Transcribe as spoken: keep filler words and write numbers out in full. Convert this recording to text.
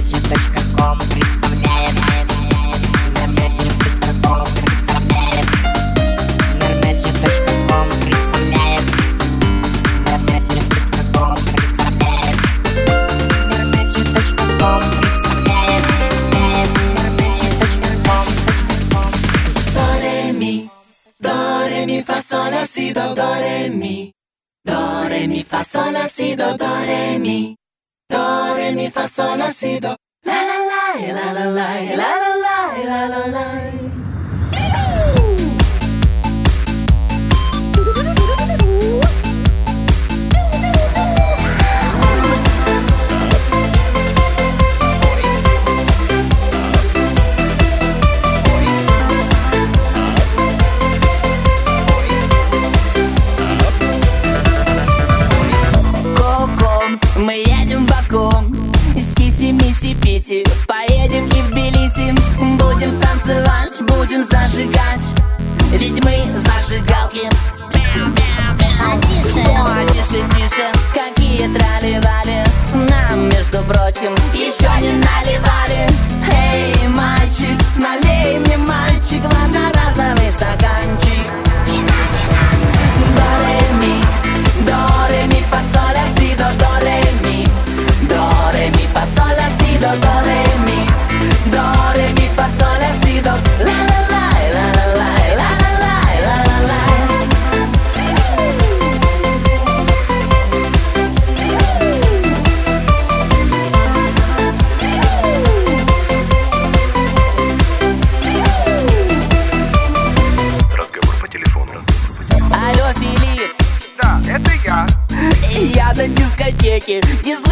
Нормеджи точка ком представляет. Нормеджи точка ком представляет. Нормеджи точка ком представляет. Нормеджи точка ком представляет. Нормеджи точка ком представляет. Нормеджи точка ком. До ре ми, до ре ми фа соль ля си до, до ре ми. Do, re, mi, fa, sol, la, si, do, do, re, mi. Do, re, mi, fa, sol, la, si, do. La, la, la, la, la, la, la, la, la, la, la, la. Мы едем в Баку, сиси-миси-писи. Поедем и в Тбилиси. Будем танцевать, будем зажигать. Ведь мы зажигалки. А тише, о, тише, тише. Какие трали-вали. Нам, между прочим, еще не наливали. Эй, мальчик, налей мне, мальчик, в одноразовый стаканчик. До, ре, ми, до, ре, ми, фа, соль, ля, си, до, до, ре, ми. Do, re, mi, fa, sol, la, si, do, do, re, mi. Do, re, mi, fa, sol, la, si, do. La, la, la, la, la, la, la, la, la, la, la. Разговор по телефону. Алло, Филипп. Да, это я. Я на дискотеке. Не